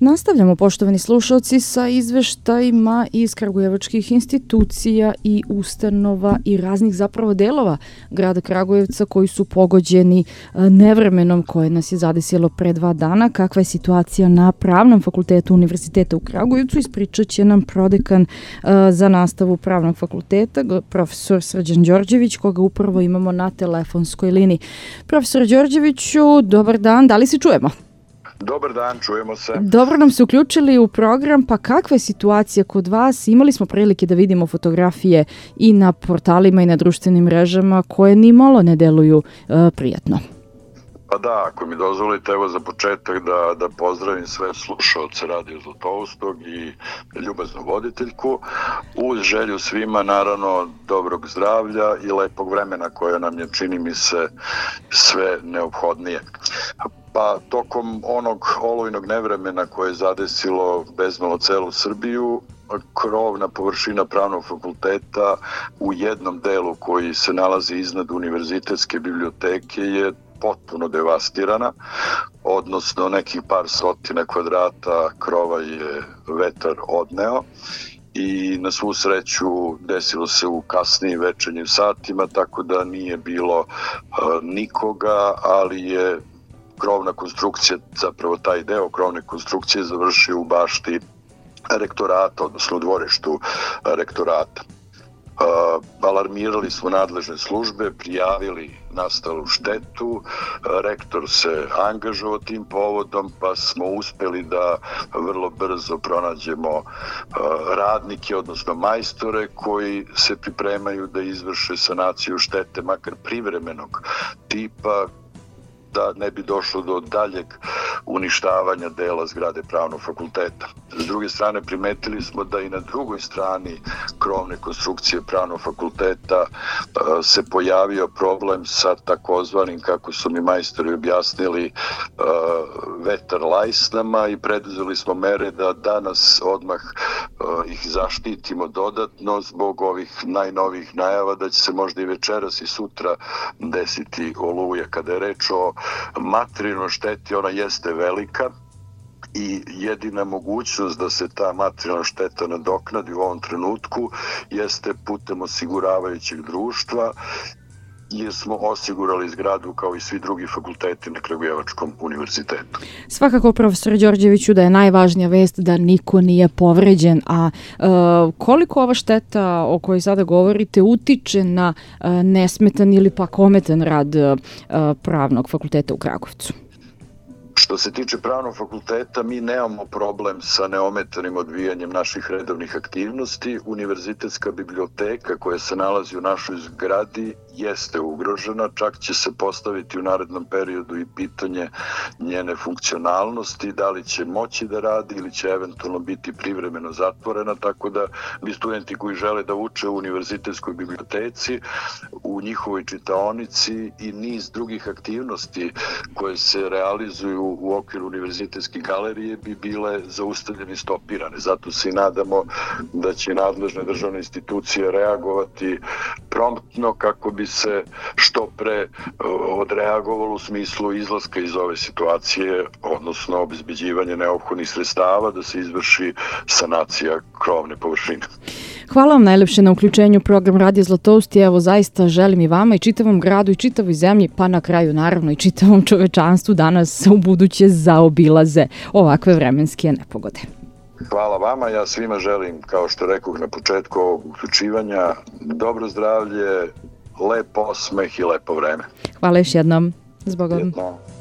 Nastavljamo, poštovani slušalci, sa izveštajima iz kragujevačkih institucija i ustanova i raznih zapravo delova grada Kragujevca koji su pogođeni nevremenom koje nas je zadesilo pre 2 dana. Kakva je situacija na Pravnom fakultetu Univerziteta u Kragujevcu? Ispričat će nam prodekan za nastavu Pravnog fakulteta, profesor Srđan Đorđević, koga upravo imamo na telefonskoj liniji. Profesor Đorđeviću, dobar dan, da li se čujemo? Dobar dan, čujemo se. Dobro nam se uključili u program, pa kakva je situacija kod vas? Imali smo prilike da vidimo fotografije i na portalima i na društvenim mrežama koje ni malo ne deluju prijatno. Pa da, ako mi dozvolite, evo za početak da pozdravim sve slušaoce Radio Zlatoustog i ljubaznu voditeljku, uz želju svima naravno dobrog zdravlja i lepog vremena koje nam je, čini mi se, sve neophodnije. Pa tokom onog olujnog nevremena koje je zadesilo bezmalo celu Srbiju, krovna površina Pravnog fakulteta u jednom delu koji se nalazi iznad univerzitetske biblioteke je potpuno devastirana, odnosno nekih par stotina kvadrata krova je vetar odneo i na svu sreću desilo se u kasnijim večernjim satima, tako da nije bilo nikoga, ali je krovna konstrukcija, zapravo taj deo krovne konstrukcije završio u bašti rektorata, odnosno u dvorištu rektorata. Alarmirali smo nadležne službe, prijavili nastalu štetu, rektor se angažovao tim povodom, pa smo uspeli da vrlo brzo pronađemo radnike, odnosno majstore koji se pripremaju da izvrše sanaciju štete, makar privremenog tipa, da ne bi došlo do daljeg uništavanja dela zgrade Pravnog fakulteta. S druge strane, primetili smo da i na drugoj strani krovne konstrukcije Pravnog fakulteta se pojavio problem sa takozvanim, kako su mi majstori objasnili, vetar lajsnama i preduzeli smo mere da danas odmah ih zaštitimo dodatno zbog ovih najnovijih najava da će se možda i večeras i sutra desiti oluja. Kada je reč o materijalnoj šteti, ona jeste velika i jedina mogućnost da se ta materijalna šteta nadoknadi u ovom trenutku jeste putem osiguravajućeg društva, jer smo osigurali zgradu kao i svi drugi fakulteti na Kragujevačkom univerzitetu. Svakako, profesor Đorđeviću, da je najvažnija vest da niko nije povređen, a koliko ova šteta o kojoj sada govorite utiče na nesmetan ili pak ometan rad Pravnog fakulteta u Kragujevcu? Što se tiče Pravnog fakulteta, mi nemamo problem sa neometanim odvijanjem naših redovnih aktivnosti. Univerzitetska biblioteka koja se nalazi u našoj zgradi jeste ugrožena, čak će se postaviti u narednom periodu i pitanje njene funkcionalnosti, da li će moći da radi ili će eventualno biti privremeno zatvorena, tako da bi studenti koji žele da uče u univerzitetskoj biblioteci, u njihovoj čitaonici i niz drugih aktivnosti koje se realizuju u okviru univerzitetske galerije bi bile zaustavljene i stopirane. Zato se i nadamo da će nadležne državne institucije reagovati promptno kako bi se što pre odreagovalo u smislu izlaska iz ove situacije, odnosno obezbeđivanje neophodnih sredstava da se izvrši sanacija krovne površine. Hvala vam najlepše na uključenju u program Radio Zlatoust i evo zaista želim i vama i čitavom gradu i čitavoj zemlji, pa na kraju naravno i čitavom čovečanstvu danas u buduće zaobilaze ovakve vremenske nepogode. Hvala vama, ja svima želim, kao što rekoh na početku ovog uključivanja, dobro zdravlje, lep osmeh i lepo vreme. Hvala još jednom. Zbogom.